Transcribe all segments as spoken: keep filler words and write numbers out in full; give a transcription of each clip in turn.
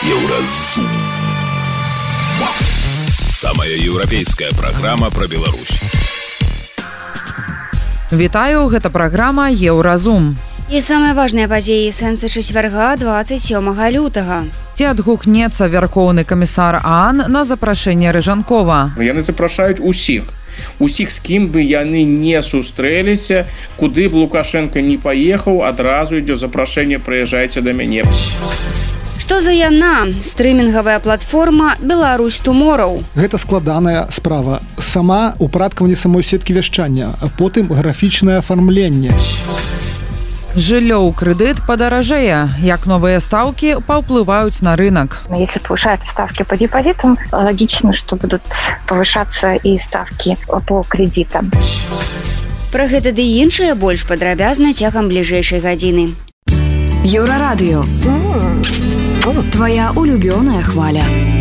Еўразум. Самая еўрапейская праграма пра Беларусь. Вітаю, гэта праграма Еўразум. І самыя важныя падзеі сэнсы чацвярга дваццаць сёмага лютага. Ці адгукнецца вярхоўны камісар ААН на запрашэнне Рыжанкова? Яны запрашаюць усіх. Усіх, з кім бы яны не сустрэліся, куды б Лукашенко не паехаў, адразу ідзе запрашэнне, прыязджайце да мяне. Што за яна? Стрымінгавая платформа «Беларусь Туморроу». Гэта складаная справа. Сама упраткаванне самой сеткі вяшчання, а потым графічнае афармленне. Жыллё ў крэдыт падаражэе. Як новыя стаўкі паўплываюць на рынок? Если повышаются ставки по депозитам, логично, что будут повышаться и ставки по кредитам. Пра гэта ды іншае больш падрабязна цягам бліжэйшай гадзіны. Еўрарадыё. Твоя улюбёная хваля.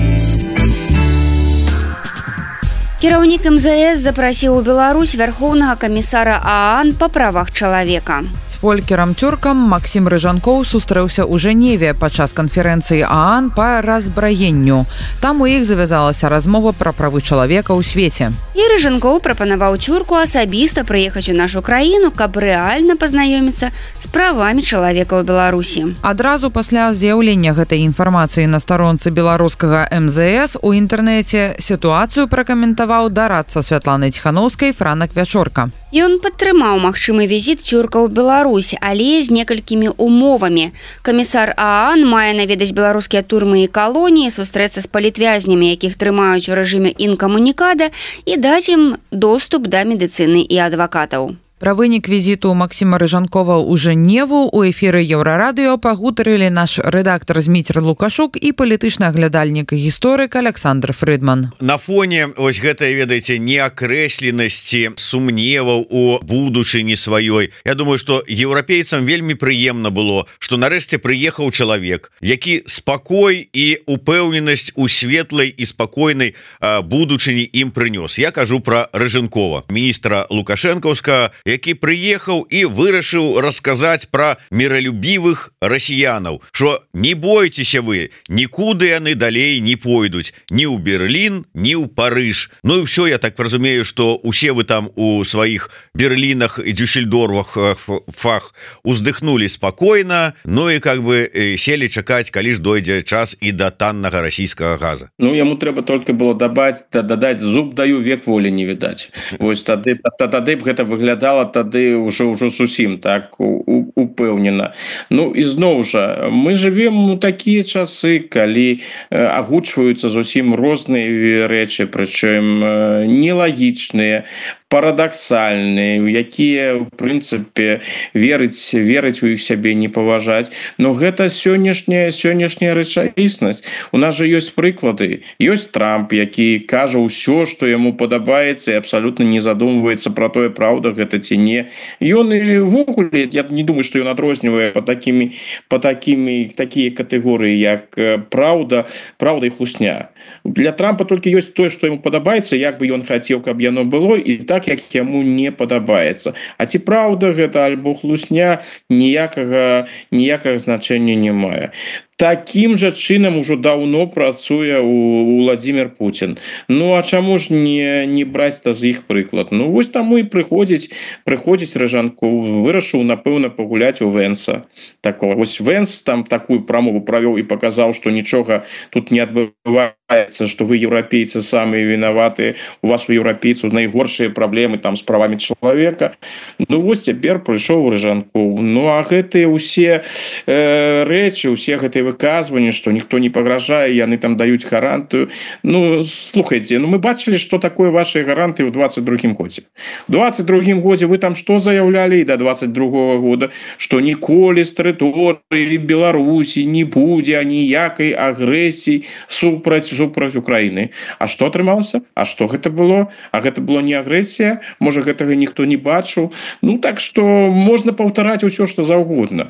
Кіраўнік эм зэ эс запрасіў у Беларусь вярхоўнага камісара ААН па правах чалавека. З фолькерам Тюркам Максім Рыжанкоў сустрэўся ў Жэневе падчас канферэнцыі ААН па разбраенню. Там у іх завязалася размова пра правы чалавека ў свеце. І Рыжанкоў прапанаваў Тюрку асабіста прыехаць у нашу краіну, каб рэальна пазнаёміцца з правамі чалавека ў Беларусі. Адразу пасля з'яўлення гэтай інфармацыі на старонцы беларускага эм зэ эс у інтэрнэце сітуацыю пракаментаваў дарадца Святланы Ціхановскай Франак Вячорка. Ён падтрымаў магчымы візіт Тюрка ў Беларусь, але з некалькімі умовамі. Камісар ААН мае наведаць беларускія турмы і калоніі, сустрэцца з палітвязнямі, якіх трымаюць у рэжыме інкамунікада, і даць ім доступ да медыцыны і адвакатаў. Пра вынік візіту Максіма Рыжанкова ў Жэневу ў эфіры Еўрарадыё пагутарылі наш рэдактар Зміцер Лукашук і палітычны аглядальнік і гісторык Александр Фрыдман. На фоне вось гэтай, ведаеце, неакрэсленасці, сумневаў у будучыні сваёй, я думаю, што еўрапейцам вельмі прыемна было, што нарэшце прыехаў чалавек, які спакой і упэўненасць у светлай і спакойнай будучыні ім прынёс. Я кажу пра Рыжанкова, міністра Лукашэнкаўскага, які прыехаў і вырашыў расказаць пра міралюбівых расіянаў, што не бойцеся вы, нікуды яны далей не пойдуць, ні ў Берлін, ні ў Парыж. Ну і ўсё, я так разумею, што усе вы там у сваіх Берлінах і Дюссельдорфах фах уздыхнулі спакойна, ну і как бы селі чакаць, калі ж дойдзе час і да таннага расійскага газа. Ну яму трэба толькі было дабаць, дадаць зуб даю, век волі не відаць. Вось тады, тады б гэта выглядала тады ўжо ўжо зусім так упэўнена. Ну і зноў жа, мы живем у такія часы, калі агучваюцца зусім розныя рэчы, прычым нелагічныя, парадаксальныя, якія в прынцыпе верыць верыць у іх сябе не паважаць. Но гэта сённяшняя сённяшняя рэчаіснасць. У нас жа ёсць прыклады. Ёсць Трамп, які кажа ўсё, што яму падабаецца, і абсалютна не задумваецца пра тое, праўда гэта ці не. Ён і ввогуле, я не думаю, што ён адрознівае па такімі па такімі такія катэгорыі, як праўда, праўда і хлусня. Для Трампа толькі ёсць тое, што яму падабаецца, як бы ён хацеў, каб яно было, і так, як яму не падабаецца. А ці праўда гэта альбо хлусня, ніякага ніякага значэння не мае. Такім жа чынам ужо даўно працуе у Владзімір Пуцін. Ну а чаму ж не не браць з іх прыклад? Ну вось таму і прыходзіць прыходзіць Рыжанкоў, вырашыў напэўна пагуляць у Венса. Такого вось Венс там такую прамову правёў і паказаў, што нічога тут не адбываецца, што вы еўрапейцы самыя вінаватыя, у вас у еўрапейцаў найгоршыя праблемы там з правамі чалавека. Ну вось цяпер прыйшоў Рыжанкоў. Ну а гэтыя ўсе э, рэчы, усе гэтыя выказванні, што ніхто не пагражае, яны там даюць гарантыю. Ну, слухайце, ну мы бачылі, што такое ваши гарантыі ў двадцать другім годзе. У двадцать другім годзе вы там што заяўлялі і да двадцать другога года, што ніколі з тэрыторыі Беларусі не будзе аніякай агрэсіі супраць супраць Украіны. А што атрымалася? А што гэта было? А гэта было не агрэсія? Можа, гэтага ніхто не бачыў? Ну, так што можна паўтараць усё, што заўгодна.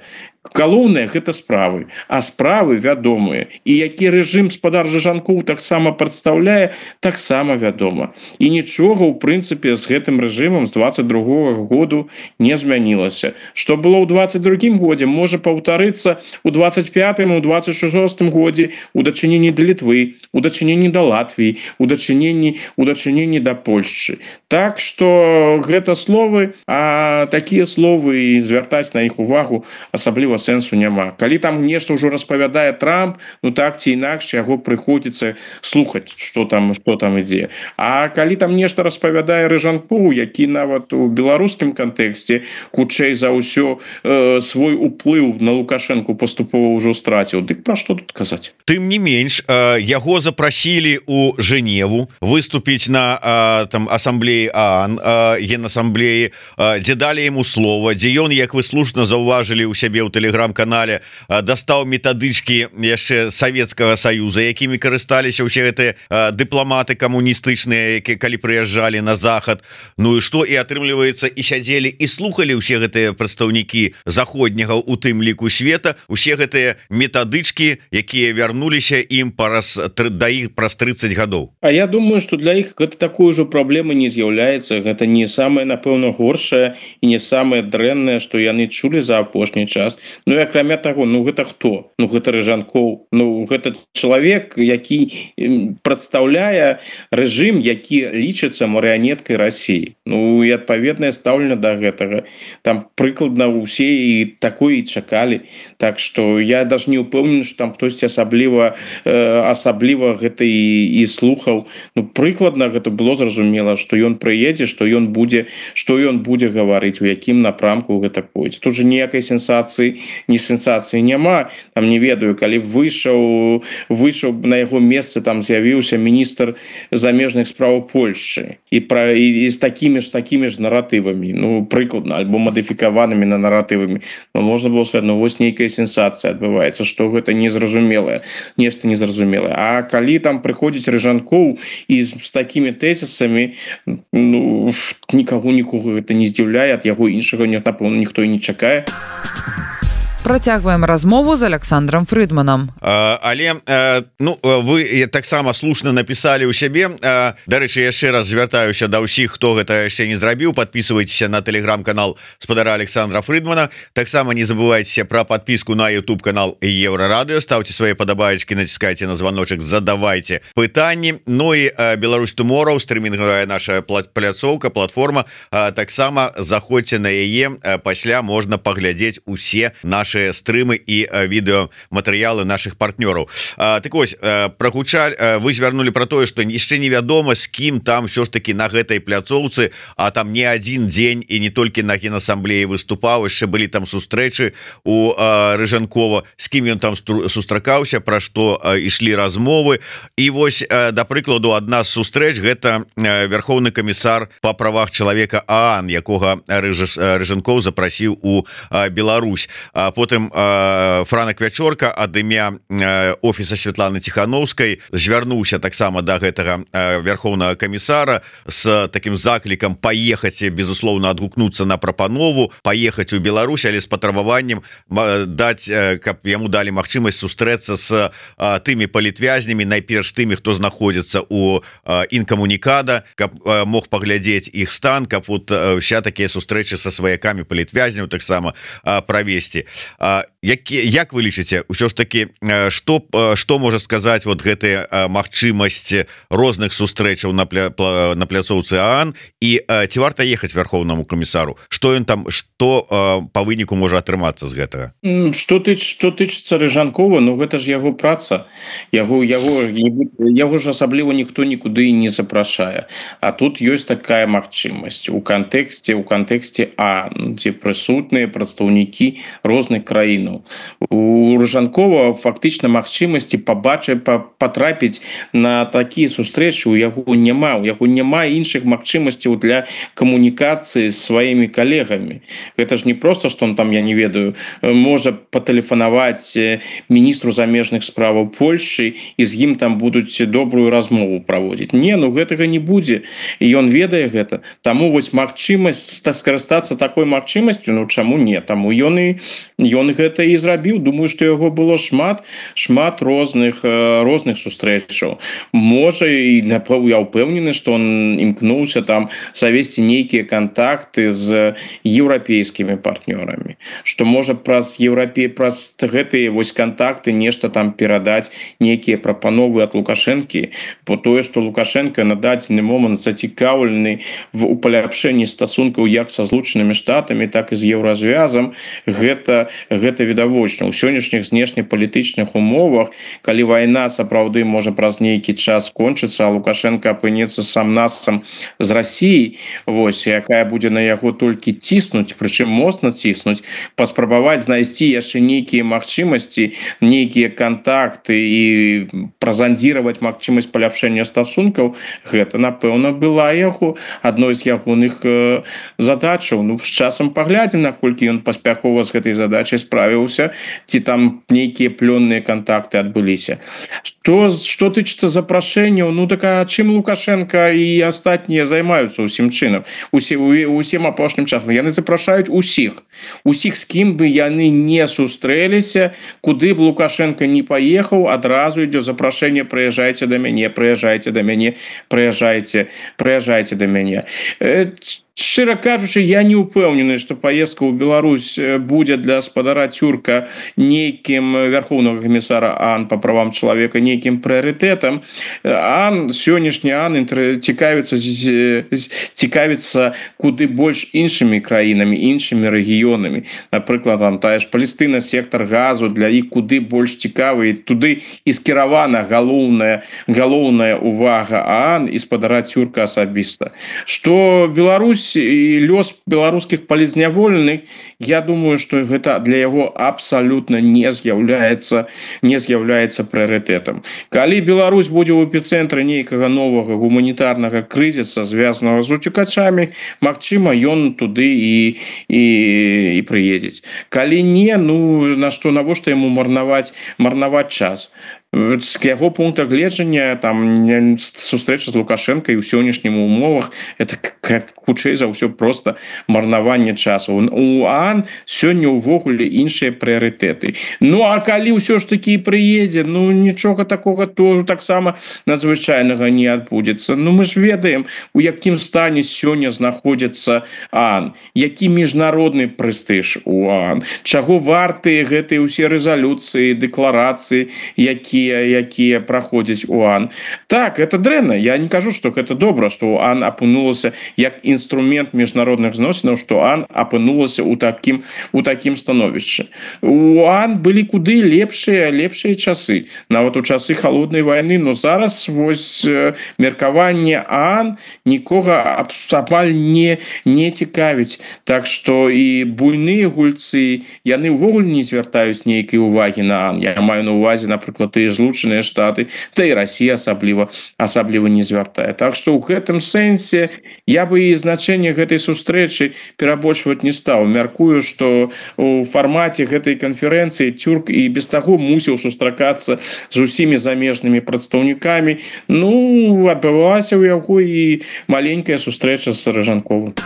галоўнае гэта справы, а справы вядомыя, і які рэжым спадар Жыжанкоў таксама прадстаўляе, таксама вядома, і нічога ў прынцыпе з гэтым рэжымам з двадцать другога году не змянілася. Што было ў двадцать другім годзе, можа паўтарыцца у двадцать пятым, у двадцать шостым годзе у дачыненні да Літвы, у дачыненні да Латвіі, у дачыненні у дачыненні да Польшчы. Так што гэта словы, а такія словы звяртаць на іх увагу асабліва сэнсу няма. Калі там нешта ўжо распавядае Трамп, ну так ці інакш яго прыходзіцца слухаць, што там што там ідзе. А калі там нешта распавядае Рыжанкоў, які нават у беларускім кантэксце хутчэй за ўсё э, свой уплыў на Лукашенко паступова ўжо страціў, дык пра што тут казаць? Тым не менш, э, яго запрасілі ў Жэневу выступіць на э, там асамблеі ААН, э, генасамблеі, э, дзе далі яму слова, дзе ён, як вы слушна заўважылі ў сябе ў тэлеграм-канале, э, дастаў метадычкі яшчэ Савецкага Саюза, якімі карысталіся ўсе гэтыя э, дыпламаты камуністычныя, які калі прыязджалі на захад. Ну і што, і атрымліваецца, і сядзелі і слухалі ўсе гэтыя прадстаўнікі заходняга, у тым ліку света, усе гэтыя метадычкі, якія вярнуліся ім параз да іх праз тридцать гадоў. А я думаю, што для іх гэта такой ужо праблемы не з'яўляецца. Гэта не самае, напэўна, горшае і не самае дрэннае, што яны чулі за апошні час. Ну і акрамя таго, ну гэта хто? Ну гэта Рыжанкоў. Ну гэта чалавек, які прадстаўляе рэжым, які лічыцца марыянеткай Расіі. Ну і адпаведнае стаўленне да гэтага. Там прыкладна ўсе і такое і чакалі. Так што я даже не ўпэўнены, што там хтосьці асабліва э, асабліва гэта і, і слухаў. Ну прыкладна гэта было зразумела, што ён прыедзе, што ён будзе, што ён будзе гаварыць, у якім напрамку гэта пойдзе. Тут же ніякай сенсацыі, ні сенсацыі няма. Там не ведаю, калі б выйшаў выйшаў на яго месцы, там з'явіўся міністр замежных спраў Польшчы і пра і, і з такімі ж такімі ж наратывамі, ну прыкладна, альбо мадыфікаванымі на наратывамі. Ну, можна было сказаць, ну вось нейкая сенсацыя адбываецца, што гэта незразумелае, нешта незразумелае. А калі там прыходзіць Рыжанкоў і з, з такімі тэзісамі, ну нікаго нікога гэта не здзіўляе, ад яго іншага напэўна ніхто і не чакае. Працягваем размову з Александром Фрыдманам. А, але а, ну вы таксама слушна написали ў сябе. А, дарэчы, яшчэ раз звяртаюся да ўсіх, хто гэта яшчэ не зрабіў. Подписывайтеся на телеграм-канал спадара Александра Фрыдмана. Таксама не забывайте про подписку на YouTube канал Еврорадио. Ставьте свои подобаечки, натискайте на звоночек, задавайте пытанні. Ну и Беларусь Tomorrow, стриминговая наша пляцоўка, платформа. А, таксама заходзьте на яе, пасля можна паглядзець усе наши стрымы і відэаматэрыялы наших партнёраў. Так вось, прагучалі, вы звярнулі про тое, што яшчэ невядома, з кім там все ж таки на гэтай пляцоўцы, а там не один дзень і не толькі на генасамблеі выступаў, яшчэ былі там сустрэчы у Рыжанкова, з кім ён там сустракаўся, пра што ішлі размовы. І вось, да прыкладу, адна з сустрэч гэта верхоўны камісар па правах чалавека ААН, якога Рыжанков запрасіў у Беларусь. Потым э, Франак Вячорка ад імя э, офіса Светланы Ціхановскай звярнуўся таксама да гэтага э, верхоўнага камісара з таким заклікам паехаць, безусловно, адгукнуцца на прапанову, паехаць у Беларусь, але з патрабаваннем даць, э, каб яму далі магчымасць сустрэцца з э, тымі палітвязнямі, найперш тымі, хто знаходзіцца у э, інкамунікада, каб э, мог паглядзець іх стан, каб вот э, вся такія сустрэчы са сваякамі палітвязняў таксама э, правесці. Як, як вы лічыце, ўсё ж таки, што, што можа сказаць вот гэтая магчымасць розных сустрэчаў на, пля, на пляцоўцы ААН, і ці варта ехаць верхоўнаму камісару? Што ён там, што па выніку можа атрымацца з гэтага? Што тыч, што тычыцца Рыжанкова, ну гэта ж яго праца, яго, яго, яго ж асабліва ніхто нікуды не запрашае. А тут ёсць такая магчымасць у кантэксце, у кантэксце ААН, дзе прысутныя прадстаўнікі розных краінаў. У Рыжанкова фактычна магчымасці пабачыць, патрапіць на такія сустрэчы у яго няма, у яго няма іншых магчымасцяў для камунікацыі з сваімі калегамі. Гэта ж не проста, што он там, я не ведаю, можа патэлефанаваць міністру замежных справаў Польшчы і з ім там будуць добрую размову праводзіць. Не, ну гэтага не будзе, і ён ведае гэта. Таму вось магчымасць скарыстацца такой магчымасцю, ну чаму не? Таму ён і ён гэта і зрабіў. Думаю, што яго было шмат шмат розных розных сустрэчаў. Можа, і я ўпэўнены, што он імкнуўся там завесці нейкія кантакты з еўрапейскімі партнёрамі, што можа праз еўрапей праз гэтыя вось кантакты нешта там перадаць нейкія прапановы ад Лукашэнкі, бо тое, што Лукашенко на дадзены момант зацікаўлены у паляпшэнні стасункаў як са Злучанымі Штатамі, так і з еўразвязам, гэта гэта відавочна. У сённяшніх знешнепалітычных умовах, калі вайна сапраўды можа праз нейкі час скончыцца, а Лукашенко апынецца сам насам з Расіяй, вось, якая будзе на яго толькі ціснуць, прычым моцна ціснуць, паспрабаваць знайсці яшчэ нейкія магчымасці, нейкія кантакты і празандзіраваць магчымасць паляпшэння стасункаў, гэта, напэўна, была яго адной з ягоных э, задачаў. Ну, з часам паглядзім, наколькі ён паспяхова з гэтай задачай справіўся, ці там нейкія плённыя кантакты адбыліся. Што, што тычыцца запрашэнняў, ну, так а чым Лукашенко і астатнія займаюцца ўсім чынам, усе, усім апошнім часам? Яны запрашаюць усіх. Усіх, з кім бы яны не сустрэліся, куды б Лукашенко не паехаў, адразу ідзе запрашэнне: прыязджайце да мяне, прыязджайце да мяне, прыязджайце, прыязджайце да мяне. Шчыра кажучы, я не ўпэўнены, што паездка ў Беларусь будзе для спадара Цюрка нейкім вярхоўнага камісара ААН па правам чалавека нейкім прыярытэтам. ААН, сённяшні ААН цікавіцца цікавіцца куды больш іншымі краінамі, іншымі рэгіёнамі. Напрыклад, там тая ж Палестына, сектар газу для іх куды больш цікавы, туды і скіравана галоўная галоўная увага ААН і спадара Цюрка асабіста. Што Беларусь і лёс беларускіх палізняволеных, я думаю, што гэта для яго абсалютна не з'яўляецца не з'яўляецца прыярытэтам. Калі Беларусь будзе ў эпіцэнтры нейкага новага гуманітарнага крызіса, звязанага з уцекачамі, магчыма, ён туды і і, і прыедзець. Калі не, ну на што, навошта яму марнаваць марнаваць час? З яго пункта гледжання там сустрэча з Лукашенко і ў сённяшнім умовах это хутчэй за ўсё просто марнаванне часу. У ААН сёння ўвогуле іншыя прыярытэты. Ну а калі ўсё ж такі прыедзе, ну нічога такога то таксама надзвычайнага не адбудзецца. Ну мы ж ведаем, у якім стане сёння знаходзіцца ААН, які міжнародны прэстыж у ААН, чаго вартыя гэтыя ўсе рэзалюцыі, дэкларацыі, якія якія праходзяць у ААН. Так, это дрэнна. Я не кажу, што гэта добра, што ААН апынулася як інструмент міжнародных зносінаў, што ААН апынулася ў такім у такім становішчы. У ААН былі куды лепшыя лепшыя часы, нават у часы халоднай вайны, но зараз вось меркаванне ААН нікога амаль не не цікавіць. Так што і буйныя гульцы, яны ўвогуле не звяртаюць нейкай увагі на ААН. Я маю на увазе, напрыклад, тыя Злучаныя Штаты, та і Расія асабліва асабліва не звяртае. Так што ў гэтым сэнсе я бы і значэнне гэтай сустрэчы перабольшваць не стаў. Мяркую, што у фармаце гэтай канферэнцыі Цюрк і без таго мусіў сустракацца з усімі замежнымі прадстаўнікамі. Ну, адбывалася ў яго і маленькая сустрэча з Рыжанковым.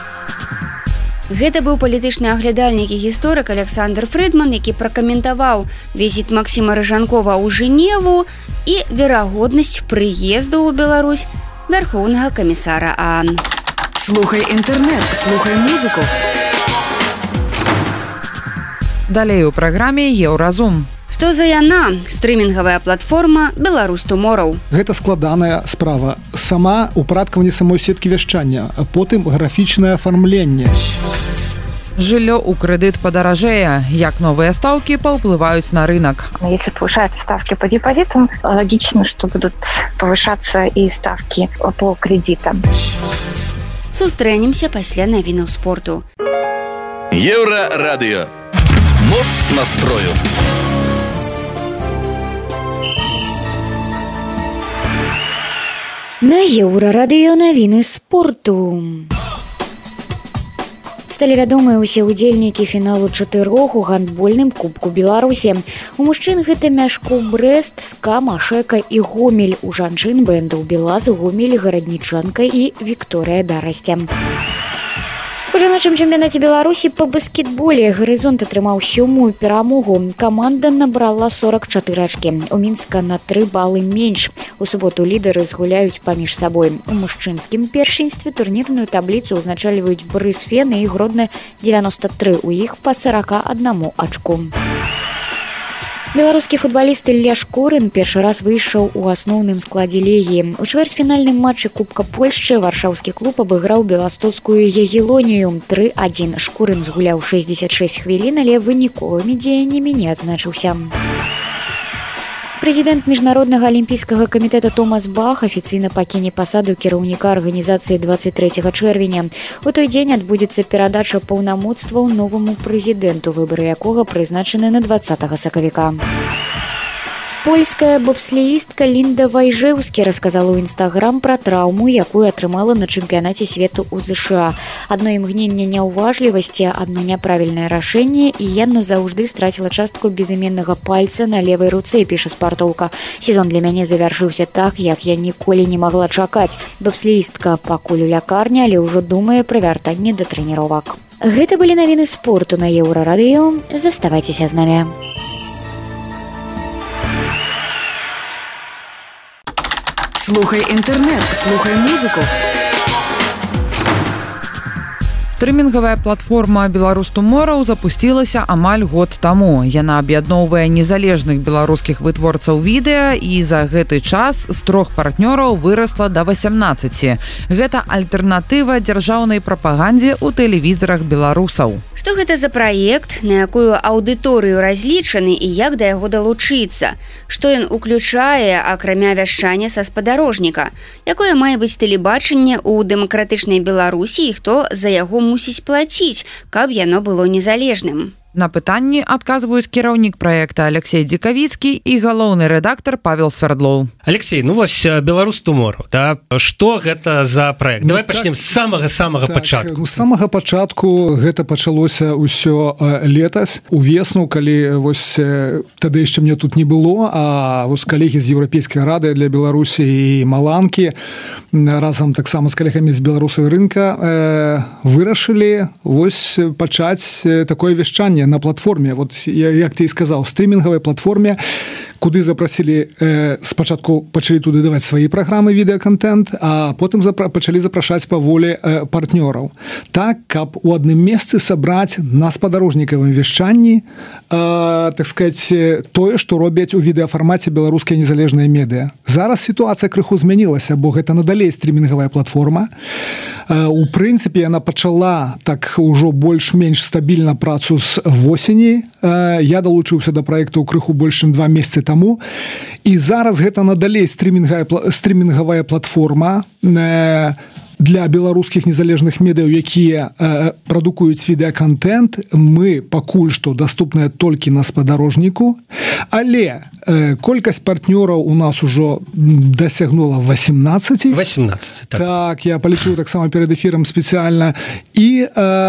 Гэта быў палітычны аглядальнік і гісторык Александр Фрыдман, які пракаментаваў візіт Максіма Рыжанкова ў Жэневу і верагоднасць прыезду ў Беларусь вярхоўнага камісара ААН. Слухай інтэрнэт, слухай музыку. Далей у праграме Еўразум. Што за яна? Стрымінгавая платформа «Беларусь Туморроу». Гэта складаная справа. Сама упраткаванне самой сеткі вяшчання, а потым графічнае афармленне. Жыллё ў крэдыт падаражэе. Як новыя стаўкі паўплываюць на рынок? Если повышаются ставки по депозитам, логично, что будут повышаться и ставки по кредитам. Сустрэнемся пасля навінаў спорту. Еўрарадыё. Моц настрою. На Еўрарадыё навіны спорту. Сталі вядомыя ўсе ўдзельнікі фіналу чатырох у гандбольным кубку Беларусі. У мужчын гэта Мяшкоў Брэст, СКА, Машэка і Гомель. У жанчын бэндаў Белаз, Гомель, Гараднічанка і Вікторыя Дарасця. У жаночым чэмпіянаце Беларусі па баскетболе «Гарызонт» атрымаў сёмую перамогу. Каманда набрала сорок чатыры ачкі. У Мінска на тры балы менш. У суботу лідары згуляюць паміж сабой. У мужчынскім першынстве турнірную табліцу ўзначальваюць Брысфен і Гродны девяносто тры. У іх па сорок один ачку. Беларускі футбаліст Ілля Шкурын першы раз выйшаў у асноўным складзе Легіі. У чвэрцьфінальным матчы Кубка Польшчы варшаўскі клуб абыграў беластоцкую Ягелонію тры адзін. Шкурын згуляў шэсцьдзесят шэсць хвілін, але выніковымі дзеяннямі не адзначыўся. Прэзідэнт міжнароднага алімпійскага камітэта Томас Бах афіцыйна пакіне пасаду кіраўніка арганізацыі двадцать трэцяга чэрвеня. У той дзень адбудзецца перадача паўнамоцтваў новаму прэзідэнту, выбары якога прызначаны на двадцатага сакавіка. Польская бобслеістка Лінда Вайжэўскі расказала ў Інстаграм пра траўму, якую атрымала на чэмпіянаце свету ў ЗША. Адно імгненне няўважлівасці, адно няправільнае рашэнне, і я назаўжды страціла частку безыменнага пальца на левай руцэ, піша спартоўка. Сезон для мяне завяршыўся так, як я ніколі не магла чакаць. Бобслеістка пакуль у лякарні, але ўжо думае пра вяртанне да трэніровак. Гэта былі навіны спорту на Еўрарадыё. Заставайцеся з намі. Слухай інтэрнэт, слухай музыку. Стрымінгавая платформа «Беларус Туморроу» запусцілася амаль год таму. Яна аб'ядноўвае незалежных беларускіх вытворцаў відэа і за гэты час з трох партнёраў вырасла да васямнаццаці. Гэта альтэрнатыва дзяржаўнай прапагандзе ў тэлевізарах беларусаў. Што гэта за праект, на якую аўдыторыю разлічаны і як да яго далучыцца? Што ён уключае, акрамя вяшчання са спадарожніка? Якое мае быць тэлебачанне ў дэмакратычнай Беларусі і хто за яго мусіць плаціць, каб яно было незалежным? На пытанні адказваюць кіраўнік праекта Алексей Дзекавіцкі і галоўны рэдактар Павел Свердлоў. Алексей, ну вось «Беларус Туморроу», да? Што гэта за праект? Ну, Давай так, пачнем з самага-самага так, пачатку. Ну, з самага пачатку гэта пачалося ўсё летась, увесну, калі вось тады яшчэ мне тут не было, а вось калегі з Еўрапейскай рады для Беларусі і Маланкі разам таксама з калегамі з беларусавай рынка э, вырашылі вось пачаць такое вяшчанне на платформе, вот як ты і сказаў, стрімінгавай платформе, куды запрасілі э, спачатку пачалі туды даваць свае праграмы відэаконтент, а потым запра пачалі запрашаць паволі э, партнёраў. Так, каб у адным месцы сабраць на спадарожнікавым вяшчанні э, так сказать, тое, што робяць у відэафармаце беларускія незалежныя медыа. Зараз сітуацыя крыху змянілася, бо гэта надалей стрімінгавая платформа. Э, у прынцыпе, яна пачала так ужо больш-менш стабільна працу з восені. Э, я далучыўся да праекту крыху больш чым два месяцы таму, і зараз гэта надалей стрімінгавая платформа э, для беларускіх незалежных медыяў, якія э, прадукуюць відэаконтент. Мы пакуль што даступныя толькі на спадарожніку, але э, колькасць партнёраў у нас ужо дасягнула восемнадцать. восемнадцать, так. Так, я палічыў таксама перад эфірам спецыяльна. І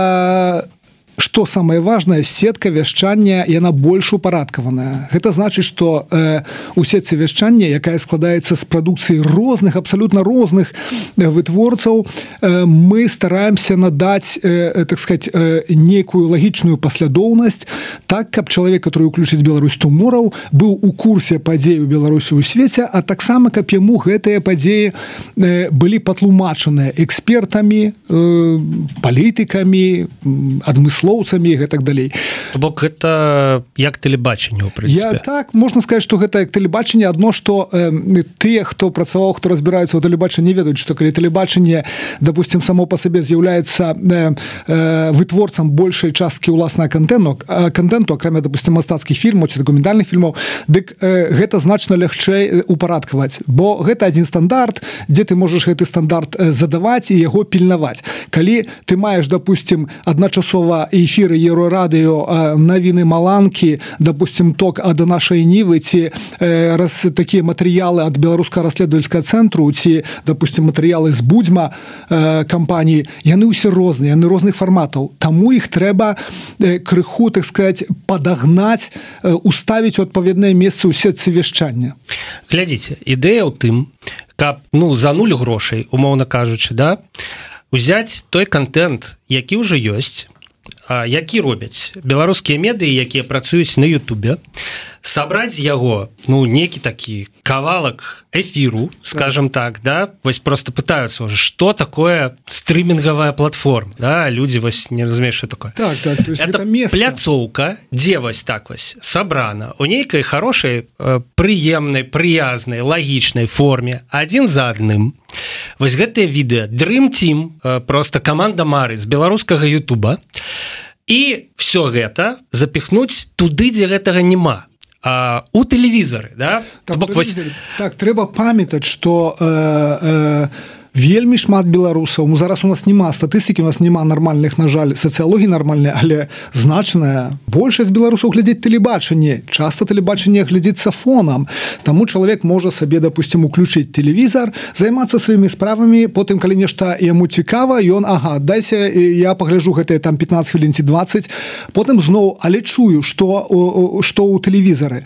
э, што самае важнае, сетка вяшчання, яна больш упарадкаваная. Гэта значыць, што э, у сетцы вяшчання, якая складаецца з прадукцыі розных, абсалютна розных э, вытворцаў, э, мы стараемся надаць, э, так сказать, э, некую лагічную паслядоўнасць, так, каб чалавек, который уключыць «Беларусь Туморроу», быў у курсе падзей у Беларусі ў свеце, а таксама, каб яму гэтыя падзеі э, былі патлумачаныя экспертамі, э, палітыкамі, адмысловымі, і гэтак далей. Бок гэта як тэлебачанне, у прынцыпе. Я так, можна сказаць, што гэта як тэлебачанне, адно, што э, тыя, хто працаваў, хто разбіраюцца ў тэлебачанні, ведаюць, што калі тэлебачанне, допустим, само па сабе з'яўляецца э, э, вытворцам большай часткі ўласнага контенту, контенту, акрамя, допустим, мастацкіх фільмаў ці дакументальных фільмаў, дык э, гэта значна лягчэй упарадкаваць, бо гэта адзін стандарт, дзе ты можаш гэты стандарт задаваць і яго пільнаваць. Калі ты маеш, допустим, адначасова эфіры Еўрарадыё, навіны Маланкі, допустим, ток ад нашай Нівы, ці э, раз такія матэрыялы ад беларускага расследавальскага цэнтру, ці, допустим, матэрыялы з Будзьма э, кампаніі, яны ўсе розныя, яны розных фарматаў. Таму іх трэба э, крыху, так сказать, падагнаць, э, уставіць у адпаведнае месца ў сетцы вяшчання. Глядзіце, ідэя ў тым, каб, ну, за нуль грошай, умоўна кажучы, да, узяць той контент, які ўжо ёсць, які робяць беларускія медыі, якія працуюць на Ютубе, сабраць яго, ну, некі такі кавалак эфіру, скажем так, да, вось просто пытаюцца уже, что такое стриминговая платформа, да, люди вось не разумеюць, что такое. Так, так, то есть это, это пляцоўка, дзе вось так вось сабрана у нейкай хорошай, прыемнай, прыязнай, лагічнай форме, адзін за адным. Вось гэтыя відэа Dream Team, просто каманда Мары з беларускага Ютуба, і все гэта запихнуць туды, дзе гэтага няма. А, у тэлевізары, да? Так, Бок, вось... так трэба памятаць, што э, э, вельмі шмат беларусаў, ну, зараз у нас няма статыстыкі, у нас няма нармальных, на жаль, сацыялогіі нармальнай, але значная большасць беларусаў глядзіць тэлебачанне, часта тэлебачанне глядзіцца фонам, таму чалавек можа сабе, допустим, уключыць тэлевізар, займацца сваімі справамі, потым, калі нешта яму цікава, ён, ага, дайся, я пагляджу гэтыя там пятнаццаць хвілін ці дваццаць, потым зноў, але чую, што, што ў тэлевізары.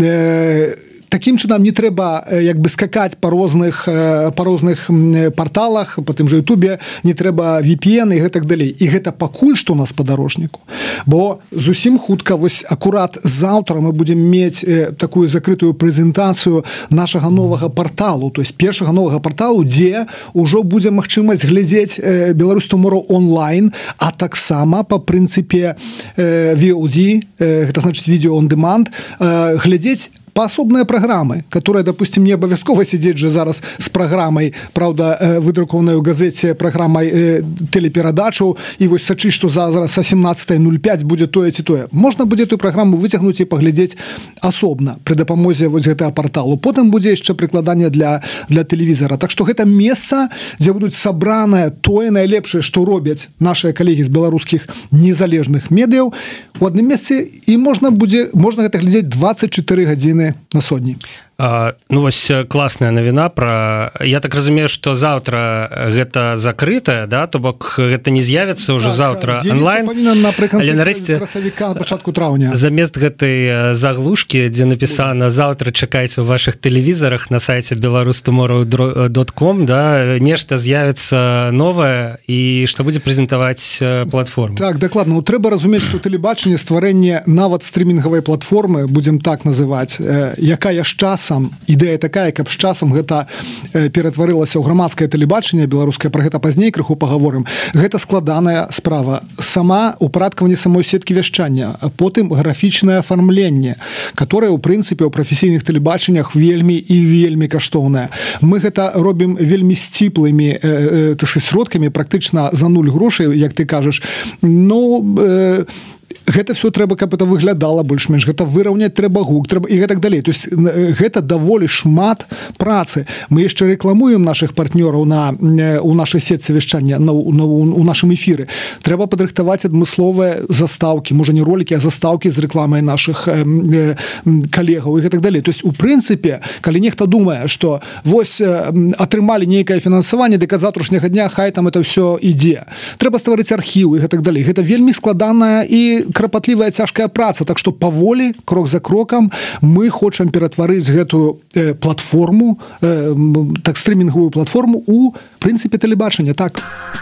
Э, такім чынам не трэба як бы скакаць па розных, па розных порталах, по тым же Ютубе, не трэба ви пи эн і гэтак далей. І гэта пакуль што у нас падарожніку. Бо зусім хутка, вось акурат заўтра мы будзем мець такую закрытую прэзентацыю нашага новага порталу, то есть першага новага порталу, дзе ўжо будзе магчымасць глядзець Беларусь Tomorrow онлайн, а таксама па прынцыпе ви о ди, гэта значыць видео on demand, глядзець паасобныя праграмы, которые, допустим, не абавязкова сидзець же зараз з праграмай, правда, выдрукованай у газеце праграмай телеперадачу, і вось сачыць, што зараз о семнадцатай нуль пяць будзе тое ці тое. Можна будзе эту праграму выцягнуць і паглядзець асобна пры дапамозе вось гэтага порталу. Потым будзе яшчэ прыкладанне для, для тэлевізара. Так што гэта месца, дзе будуць сабранае тое найлепшае, што робяць нашыя калегі з беларускіх незалежных медыяў у адным месцы, і можна будзе можна гэта глядзець дваццаць чатыры гадзіны на сотні. А, ну вось класная навіна про, я так разумею, што заўтра гэта закрытая, да, то бок гэта не з'явіцца ўжо так, заўтра онлайн, але нарэшце красавіка на пачатку траўня замест гэтай заглушкі, дзе напісана заўтра чакайце ў вашых тэлевізарах на сайце беларус томорроw дот ком, да, нешта з'явіцца новае і што будзе прэзентаваць платформу. Так, дакладна, ну, трэба разумець, што тэлебачанне, стварэнне нават стрімінгавай платформы, будзем так называць, э, якая з часам, ідэя такая, каб з часам гэта э, ператварылася ў грамадскае тэлебачанне беларускае, пра гэта пазней крыху пагаворым. Гэта складаная справа. Сама упарадкаванне самой сеткі вяшчання, а потым графічнае афармленне, которое ў прынцыпе ў прафесійных тэлебачаннях вельмі і вельмі каштоўнае. Мы гэта робім вельмі сціплымі э, э, так сказать, сродкамі, практычна за нуль грошай, як ты кажаш. Ну, э, гэта все трэба, каб это выглядала больш-менш, гэта выраўняць трэба гук, трэба і гэтак далей. То есть гэта даволі шмат працы. Мы яшчэ рэкламуем наших партнёраў на у нашай сетцы вяшчання, на, на у нашым эфіры. Трэба падрыхтаваць адмысловыя застаўкі, можа не ролікі, а застаўкі з рэкламай наших э, э, калегаў і гэтак далей. То есть у прынцыпе, калі нехта думае, што вось э, атрымалі нейкае фінансаванне, дык ад заўтрашняга дня хай там это ўсё ідзе. Трэба стварыць архіў і гэтак далей. Гэта вельмі складаная і крапатлівая цяжкая праца, так што паволі, крок за крокам мы хочам ператварыць гэтую э, платформу, э, так стрімінгавую платформу у прынцыпе тэлебачання, так.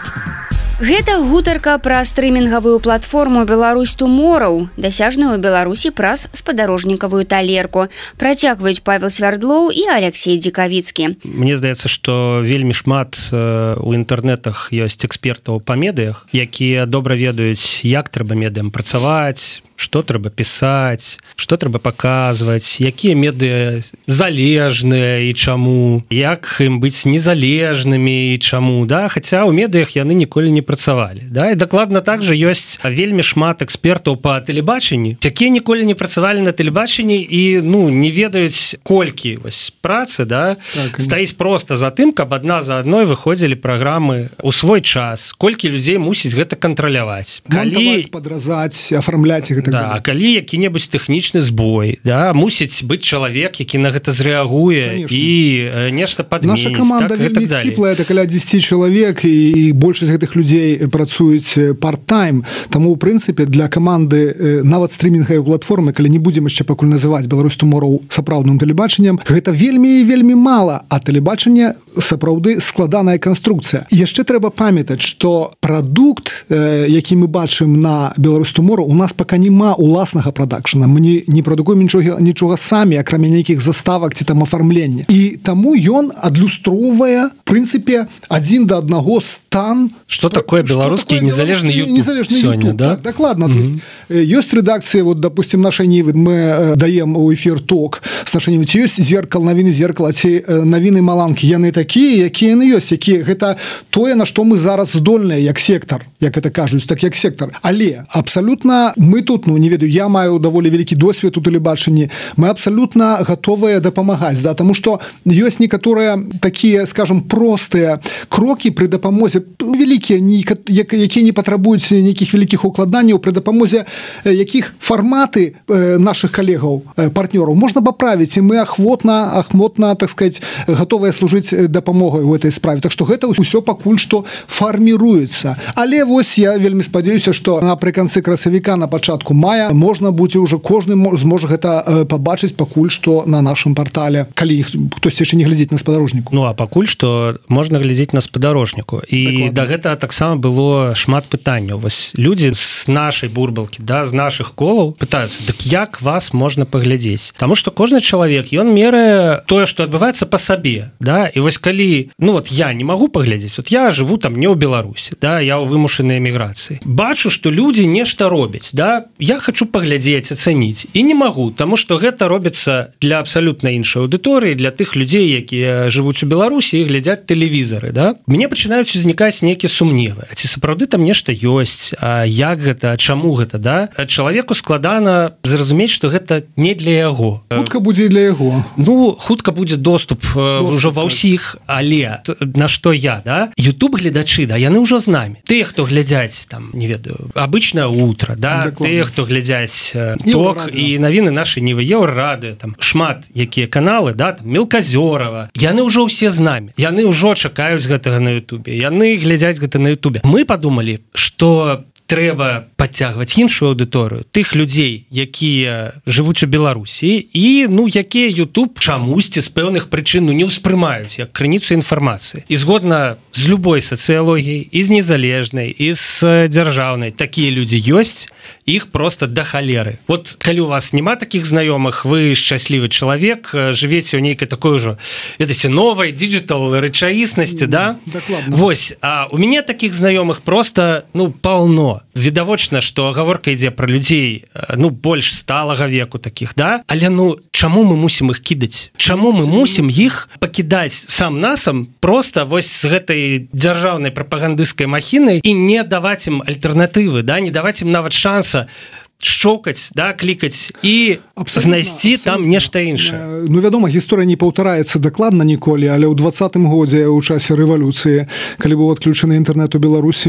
Гэта гутарка пра стрымінгавую платформу Беларусь Tomorrow, дасяжную ў Беларусі праз спадарожнікавую талерку. Працягваюць Павел Свярдлоў і Алексей Дзекавіцкі. Мне здаецца, што вельмі шмат у інтэрнэтах ёсць экспертаў па медыях, якія добра ведаюць, як трэба медыям працаваць, што трэба пісаць, што трэба паказваць, якія медыа залежныя і чаму, як ім быць незалежнымі і чаму, да, хаця ў медыях яны ніколі не працавалі, да, і дакладна так жа ёсць вельмі шмат экспертаў па тэлебачанні, якія ніколі не працавалі на тэлебачанні і, ну, не ведаюць колькі вось працы, да, так, стаіць проста за тым, каб адна за адной выходзілі праграмы ў свой час, колькі людзей мусіць гэта кантраляваць, калі падразаць, афармляць іх. Да, а калі які-небудзь тэхнічны збой, да, мусіць быць чалавек, які на гэта зрэагуе і э, нешта падменіць. Наша каманда так, вельмі сціплая, это каля дзесяці чалавек, і, і большасць гэтых людзей працуюць парт-тайм. Таму, у прынцыпе, для каманды э, нават стрімінгавай платформы, калі не будзем яшчэ пакуль называць Беларусь Tomorrow сапраўдным тэлебачаннем, гэта вельмі і вельмі мала, а тэлебачанне сапраўды складаная канструкцыя. Яшчэ трэба памятаць, што прадукт, які мы бачым на Беларус-Туморроу, у нас пока няма уласнага прадакшна. Мы не, не прадукуем нічога, нічога самі, акрамя нейкіх заставак ці там афармлення. І таму ён адлюстроўвае, в прынцыпе, адзін да аднаго стан. Что такое беларускі незалежны YouTube? Незалежны YouTube, да? Так, дакладна. Mm-hmm. То есть, ёсць рэдакцыя, вот, допустим, нашай Нівы, мы даем у эфир ток с нашай Нівы. Ці ёсць зеркал, навіны зеркала, ці навіны Маланкі. Яны такія, якія яны ёсць, якія гэта тое, на што мы зараз здольныя, як сектор, як это кажуць, так як сектор. Але абсалютна мы тут, ну, не ведаю, я маю даволі вялікі досвед у тэлебачанні, мы абсалютна гатовыя дапамагаць, да, таму што ёсць некаторыя такія, скажем, простыя крокі пры дапамозе вялікія, якія не патрабуюць нейкіх вялікіх укладанняў, пры дапамозе якіх фарматы наших калегаў, партнёраў можна паправіць, і мы ахвотна, ахвотна, так сказать, гатовыя служыць дапамогай у этой справе. Так што гэта ўсё пакуль што фарміруецца. Але вось я вельмі спадзяюся, што напрыканцы красавіка, на пачатку мая можна будзе ўжо, кожны зможа гэта пабачыць пакуль што на нашым партале, калі хтосьці яшчэ не глядзіць на спадарожніку. Ну а пакуль што можна глядзець на спадарожніку. І да гэта таксама было шмат пытанняў. Вось людзі з нашай бурбалкі, да, з нашых колаў пытаюцца, дык як вас можна паглядзець? Таму што кожны чалавек, ён мерае тое, што адбываецца па сабе, да, і вось калі, ну вот я не магу паглядзець, вот я жыву там не ў Беларусі, да, я ў вымушанай эміграцыі. Бачу, што людзі нешта робяць, да, я хочу паглядзець, ацаніць, і не магу, таму што гэта робіцца для абсалютна іншай аўдыторыі, для тых людзей, якія жывуць у Беларусі і глядзяць тэлевізары, да. Мне пачынаюць узнікаць нейкія сумневы. А ці сапраўды там нешта ёсць, а як гэта, чаму гэта, да? Чалавеку складана зразумець, што гэта не для яго. Хутка будзе для яго. Ну, хутка будзе доступ, доступ ўжо ва ўсіх, але на што я, да? YouTube гледачы, да, яны ўжо з намі. Тыя, хто глядзяць, там, не ведаю, абычнае утро, да, тыя, хто глядзяць ток і навіны нашы Нівы, Еўрарадыё, там, шмат якія каналы, да, там, Мелказёрава, яны ўжо ўсе з намі. Яны ўжо чакаюць гэтага на Ютубе, яны глядзяць гэта на Ютубе. Мы падумалі, што трэба падцягваць іншую аўдыторыю, тых людзей, якія жывуць у Беларусі і, ну, якія YouTube чамусьці з пэўных прычын ну, не ўспрымаюць як крыніцу інфармацыі. І згодна з любой сацыялогіяй, і з незалежнай, і з дзяржаўнай, такія людзі ёсць, іх просто да халеры. Вот калі у вас няма такіх знаёмых, вы шчаслівы чалавек, жывеце ў нейкай такой ужо, ведаце, новай диджитал рэчаіснасці, да? Дакладна. Вось, а у мяне такіх знаёмых просто, ну, полно. Відавочна, што гаворка ідзе пра людзей, ну, больш сталага веку такіх, да? Але, ну, чаму мы мусім іх кідаць? Чаму мы мусім іх пакідаць сам насам просто вось з гэтай дзяржаўнай прапагандысцкай махінай і не даваць ім альтэрнатывы, да? Не даваць ім нават шанса шчокаць, да, клікаць і знайсці там нешта іншае. Ну, вядома, гісторыя не паўтараецца дакладна ніколі, але ў двадцатым годзе ў часе рэвалюцыі, калі быў адключаны інтэрнэт у Беларусі,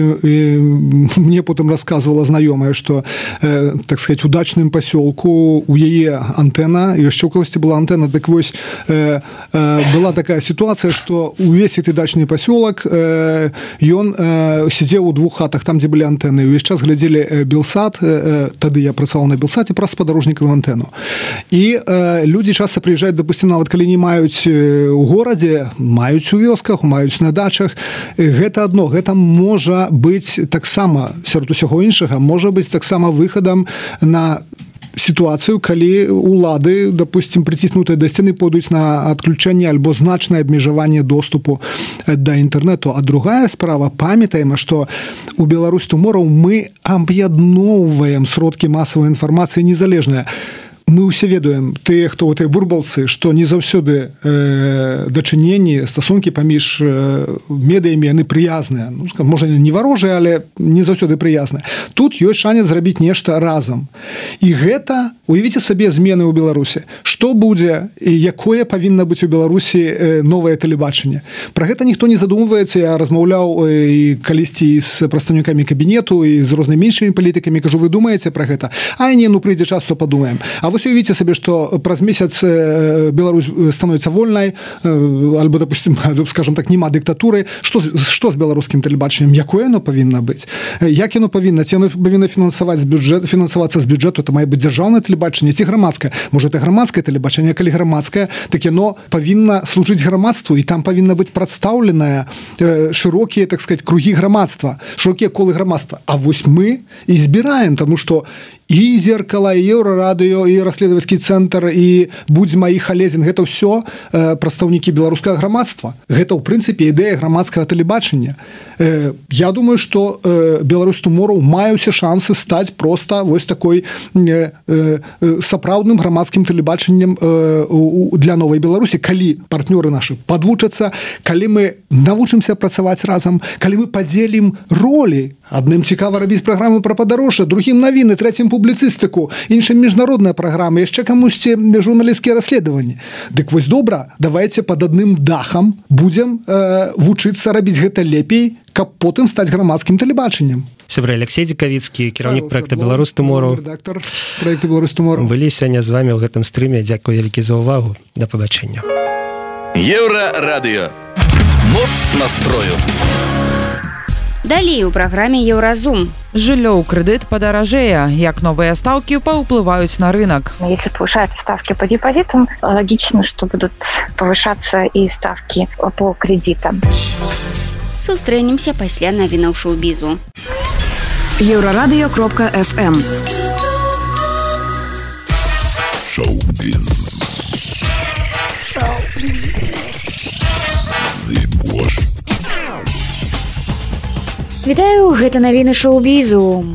і мне потым расказвала знаёмая, што, э, так сказать, у дачным пасёлку у яе антэна, яшчэ ў кагосьці была антэна, так вось э, э, была такая сітуацыя, што увесь гэты дачны пасёлак э, ён э, сядзеў у двух хатах, там, дзе былі антэны, увесь час глядзелі Белсат, э, тады я працаваў на Белсаце праз спадарожнікавую антэну. І э, людзі часта прыязджаюць, допустим, нават калі не маюць у горадзе, маюць у вёсках, маюць на дачах. Гэта адно, гэта можа быць таксама, сярод усяго іншага, можа быць таксама выхадам на сітуацыю, калі улады, допустим, прыціснутыя да сцены пойдуць на адключэнне альбо значнае абмежаванне доступу да інтэрнэту. А другая справа, памятаем, што у Беларусь-Туморроу мы аб'ядноўваем сродкі масавай інфармацыі незалежныя. Мы ўсе ведаем, тыя, хто ў этой бурбалцы, што не заўсёды э, дачыненні, стасункі паміж э, медыямі, яны прыязныя. Ну, можа, не варожыя, але не заўсёды прыязныя. Тут ёсць шанец зрабіць нешта разам. І гэта, уявіце сабе змены ў Беларусі. Што будзе, і якое павінна быць у Беларусі э, новае тэлебачанне? Пра гэта ніхто не задумваецца. Я размаўляў э, і калісьці з прадстаўнікамі кабінету, і з рознымі іншымі палітыкамі. Кажу, вы думаеце пра гэта? А не, ну прыйдзе час, то падумаем. А вось уявіце сабе, што праз месяц Беларусь становіцца вольнай, альбо, допустим, скажем так, нема дыктатуры. Што, што з беларускім тэлебачаннем? Якое оно павінна быць? Як яно павінна? Ці яно павінна фінансаваць з бюджэт, фінансавацца з бюджэту? Это мае быць дзяржаўнае тэлебачанне ці грамадскае, можа это грамадскае тэлебачанне, калі грамадскае, то кіно павінна служыць грамадству, і там павінна быць прадстаўленая э, шырокія, так сказать, кругі грамадства, шырокія колы грамадства. А вось мы і збіраем, тому што і зеркала, і еўрарадыё, і расследавацкі цэнтр, і будзьма, і халезін, гэта ўсё э, прадстаўнікі беларускага грамадства. Гэта ў прынцыпе ідэя грамадскага тэлебачання. Э, я думаю, што э, Беларусь Tomorrow мае ўсе шансы стаць проста вось такой э, э, сапраўдным грамадскім тэлебачаннем э, у, для новай Беларусі, калі партнёры нашы падвучацца, калі мы навучымся працаваць разам, калі мы падзелім ролі. Адным цікава рабіць праграму пра падарожжа, другім навіны, трэцім публіцыстыку, іншым міжнародная праграма, яшчэ камусьці журналісцкія расследаванні. Дык вось добра, давайте пад адным дахам будзем э, вучыцца рабіць гэта лепей, каб потым стаць грамадскім тэлебачаннем. Сябры Алексей Дзекавіцкі, кіраўнік проекта Беларусь Tomorrow. Редактор проекта Беларусь Tomorrow. Былі сёння з вами ў гэтым стрыме. Дзякуй вялікі за ўвагу. Да пабачэння. Еўрарадыё. Моц настрою. Далей у праграме Еўразум. Жыллё ў крэдыт падаражэе, як новыя стаўкі паўплываюць на рынок. Если повышаются ставки по депозитам, логично, что будут повышаться и ставки по кредитам. Сустрэнемся пасля навінаў шоу-бізу. Еўрарадыё кропка эф эм. Шоу-біз. Шоу-біз. Вітаю, гэта навіны шоу-бізу.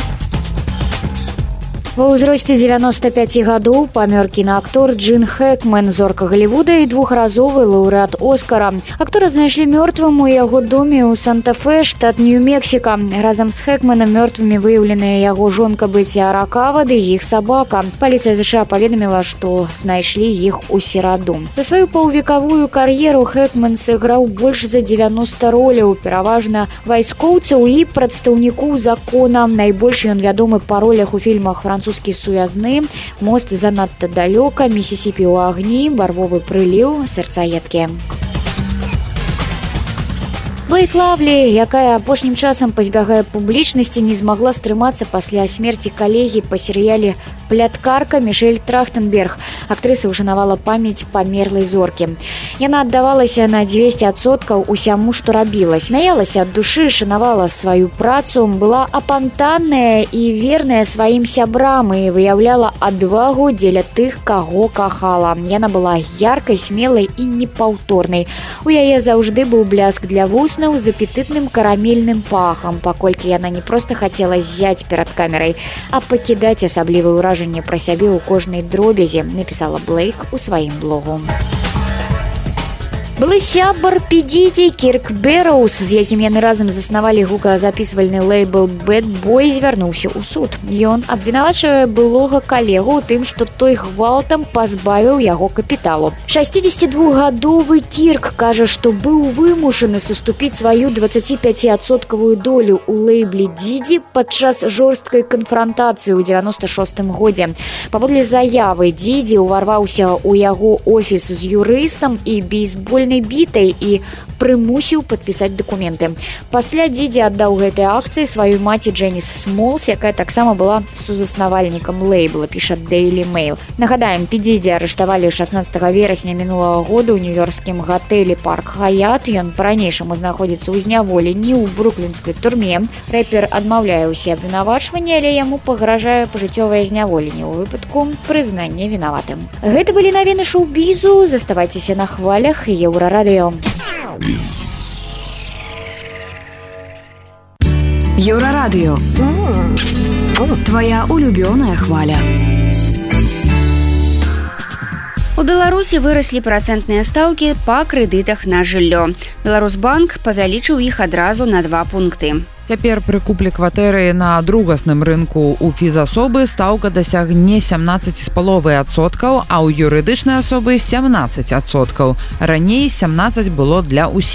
Ва ўзросце дзевяноста пяці гадоў памёр кінаактор Джин Хэкмен, зорка Голливуда і двухразовы лаўрэат Оскара. Актора знайшлі мёртвым у яго доме ў Санта-Фе, штат Нью-Мексіка. Разам з Хэкменам мёртвымі выяўленыя яго жонка Бэці Аракава ды іх сабака. Паліцыя ЗША паведаміла, што знайшлі іх у сераду. За сваю паўвекавую кар'еру Хэкмен сыграў больш за дзевяноста роляў, пераважна вайскоўцаў і прадстаўнікоў закона. Найбольш ён вядомы па ролях у фільмах «Французскі суязны», «Мост занадта далёка», «Місісіпі ў агні», «Барвовы прыліў», «Сэрцаедкі». Блейк Лавлі, якая апошнім часам пазбягае публічнасці, не змагла стрымацца пасля смерці калегі па серыяле «Пляткарка» Мішэль Трахтенберг. Актрыса ўшанавала памяць памерлай зоркі. Яна аддавалася на двесце адсоткаў усяму, што рабіла. Смяялася ад душы, шанавала сваю працу, была апантанная і верная сваім сябрам і выяўляла адвагу дзеля тых, каго кахала. Яна была яркай, смелай і непаўторнай. У яе заўжды быў бляск для вуснаў з апетытным карамельным пахам, паколькі яна не проста хацела ззяць перад камерай, а пакідаць асаблівае ўражанне пра сябе ў кожнай дробязі, напісала Блейк у сваім блогу. Былы сябар Пі Діді Кірк Бэрроуз, з якім яны разам заснавалі гуказапісвальны лейбл Bad Boy, звярнуўся ў суд. Ён абвінавачвае былога калегу ў тым, што той гвалтам пазбавіў яго капіталу. шасцідзесятидвухгадовы Кірк кажа, што быў вымушаны саступіць сваю дваццаціпяціадсоткавую долю ў лейбле Діді падчас жорсткай канфрантацыі ў дзевяноста шостым годзе. Паводле заявы, Діді ўварваўся ў яго офіс з юрыстам і бейсбольнай бітай і прымусіў падпісаць дакументы. Пасля Діді аддаў гэтай акцыі сваёй маці Джэніс Смолс, якая таксама была сузаснавальнікам лейбла, піша Daily Mail. Нагадаем, Пі Діді арыштавалі шаснаццатага верасня мінулага года ў нью-йоркскім гатэлі Парк Хаят. Ён па-ранейшаму знаходзіцца ў зняволенні ў бруклінскай турме. Рэпер адмаўляе ўсе абвінавачванні, але яму пагражае пажыццёвае зняволенне ў выпадку прызнання вінаватым. Гэта былі навіны шоу-бізу. Заставайцеся на хвалях Еўрарадыё. Еўрарадыё. Твоя улюбёная хваля. У Беларусі выраслі працэнтныя стаўкі па крэдытах на жыллё. Беларусбанк павялічыў іх адразу на два пункты. Цяпер пры куплі кватэры на другасным рынку у фізасобы стаўка дасягне сямнаццаць з паловай адсоткаў, а ў юрыдычнай асобы сямнаццаць адсоткаў. Раней сямнаццаць было для ўсіх.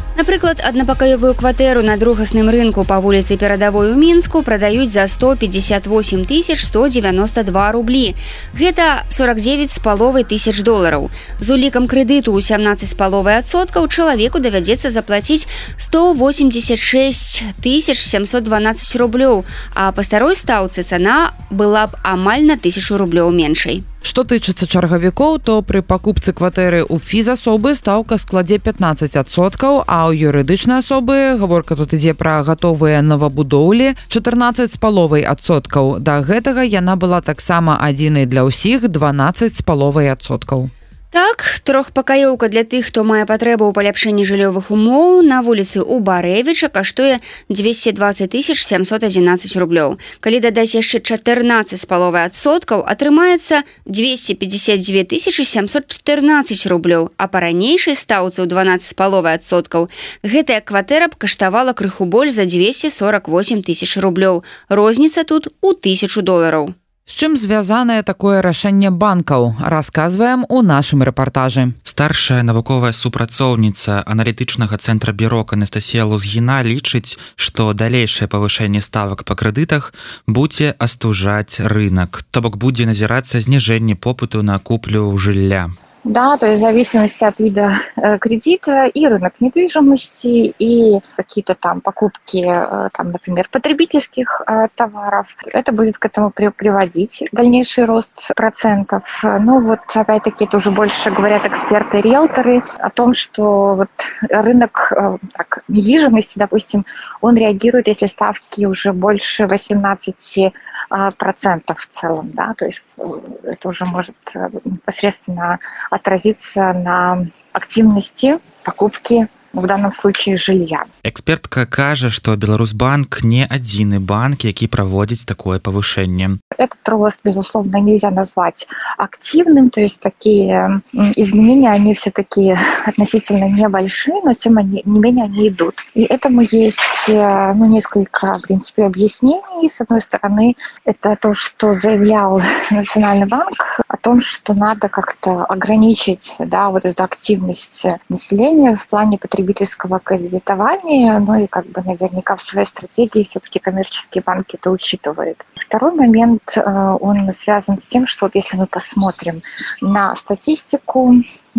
Напрыклад, аднапакаёвую кватэру на другасным рынку па вуліцы Перадавой у Мінску прадаюць за сто пятьдесят восемь тысяч сто девяносто два рублі. Гэта сорок девять з паловай тысяч долараў. З улікам крэдыту ў сямнаццаць з паловай адсоткаў чалавеку давядзецца заплаціць сто восемьдесят шесть тысяч семьсот двенадцать рублёў, а па старой стаўцы цана была б амаль на тысячу рублёў меншай. Што тычыцца чаргавікоў, то пры пакупцы кватэры ў фізасобы стаўка складзе пятнадцать адсоткаў, а ў юрыдычнай асобы, гаворка тут ідзе пра гатовыя новабудоўлі, чатырнаццаць з паловай адсоткаў. Да гэтага яна была таксама адзінай для ўсіх, дванаццаць з паловай адсоткаў. Так, трохпакаёўка для тых, хто мае патрэбу ў паляпшэнні жыллёвых умоў на вуліцы Убарэвіча каштуе двести двадцать тысяч семьсот одиннадцать рублёў. Калі дадаць яшчэ чатырнаццаць з паловай адсоткаў, атрымаецца двести пятьдесят две тысячи семьсот четырнадцать рублёў, а па ранейшай стаўцы ў дванаццаць з паловай адсоткаў гэтая кватэра б каштавала крыху больш за двести сорок восемь тысяч рублёў. Розніца тут у тысячу долараў. З чым звязанае такое рашэнне банкаў, расказваем у нашым рэпартажы. Старшая навуковая супрацоўніца аналітычнага цэнтра бюрок Анастасія Лузгіна лічыць, што далейшае павышэнне ставак па крэдытах будзе астужаць рынок, то бок будзе назірацца зніжэнне попыту на куплю жылля. Да, то есть в зависимости от вида э, кредита и рынок недвижимости, и какие-то там покупки, э, там, например, потребительских э, товаров. Это будет к этому при- приводить дальнейший рост процентов. Ну вот, опять-таки, это уже больше говорят эксперты, риэлторы о том, что вот рынок э, так, недвижимости, допустим, он реагирует, если ставки уже больше восемнадцать процентов в целом, да, то есть это уже может непосредственно отразиться на активности покупки, в данном случае жилья. Экспертка кажа, што Беларусьбанк не адзіны банк, які праводзіць такое павышэнне. Этот рост, безусловно, нельзя назвать активным, то есть такие изменения, они все-таки относительно небольшие, но тем не менее они идут. И этому есть ну, несколько, в принципе, объяснений. С одной стороны, это то, что заявлял Национальный банк о том, что надо как-то ограничить, да, вот эту активность населения в плане потребительского кредитования, ну и как бы наверняка в своей стратегии все-таки коммерческие банки это учитывают. Второй момент, он связан с тем, что вот если мы посмотрим на статистику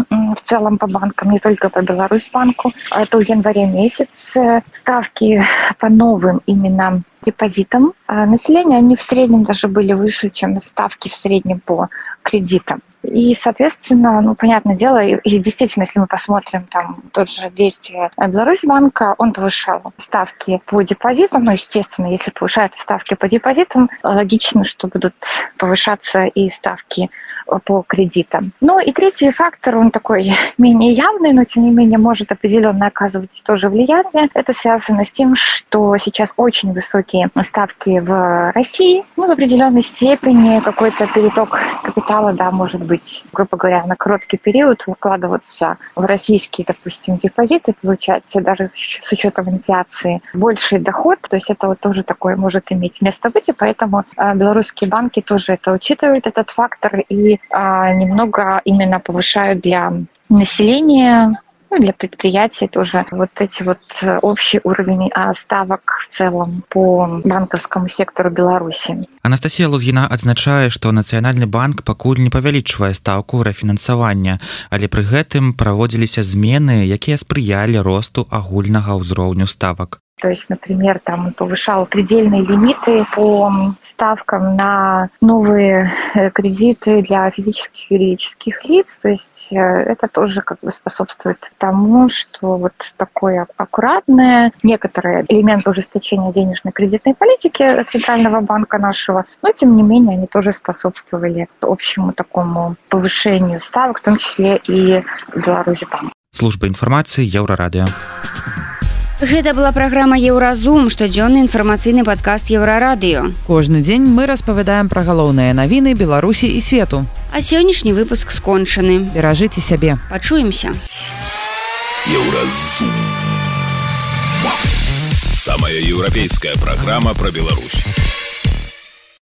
в целом по банкам, не только по Беларусьбанку, то в январе месяце ставки по новым именно депозитам населения, они в среднем даже были выше, чем ставки в среднем по кредитам. И, соответственно, ну, понятное дело, и, и действительно, если мы посмотрим там тот же действие Беларусьбанка, он повышал ставки по депозитам, ну, естественно, если повышаются ставки по депозитам, логично, что будут повышаться и ставки по кредитам. Ну, и третий фактор, он такой менее явный, но, тем не менее, может определенно оказывать тоже влияние. Это связано с тем, что сейчас очень высокие ставки в России, ну, в определенной степени какой-то переток капитала, да, может быть, быть, грубо говоря, на короткий период вкладываться в российские, допустим, депозиты, получать даже с учетом инфляции больший доход. То есть это вот тоже такое может иметь место быть, и поэтому э, белорусские банки тоже это учитывают, этот фактор, и э, немного именно повышают для населения, ну, для предприятий тоже вот эти вот общий уровень ставок в целом по банковскому сектору Беларуси. Анастасія Лузгіна адзначае, што Нацыянальны банк пакуль не павялічвае стаўку рэфінансавання, але пры гэтым праводзіліся змены, якія спрыялі росту агульнага ўзроўню ставак. То есть, например, там он повышал предельные лимиты по ставкам на новые кредиты для физических и юридических лиц. То есть это тоже как бы способствует тому, что вот такое аккуратное, некоторые элементы ужесточения денежно-кредитной политики Центрального банка нашего, но тем не менее они тоже способствовали общему такому повышению ставок, в том числе и Беларусьбанк. Служба інфармацыі Еўрарадыё. Гэта была праграма Еўразум, штодзённы інфармацыйны падкаст Еўрарадыё. Кожны дзень мы распавядаем пра галоўныя навіны Беларусі і свету. А сённяшні выпуск скончаны. Беражыце сябе. Пачуемся. Еўразум. Самая еўрапейская праграма пра Беларусь.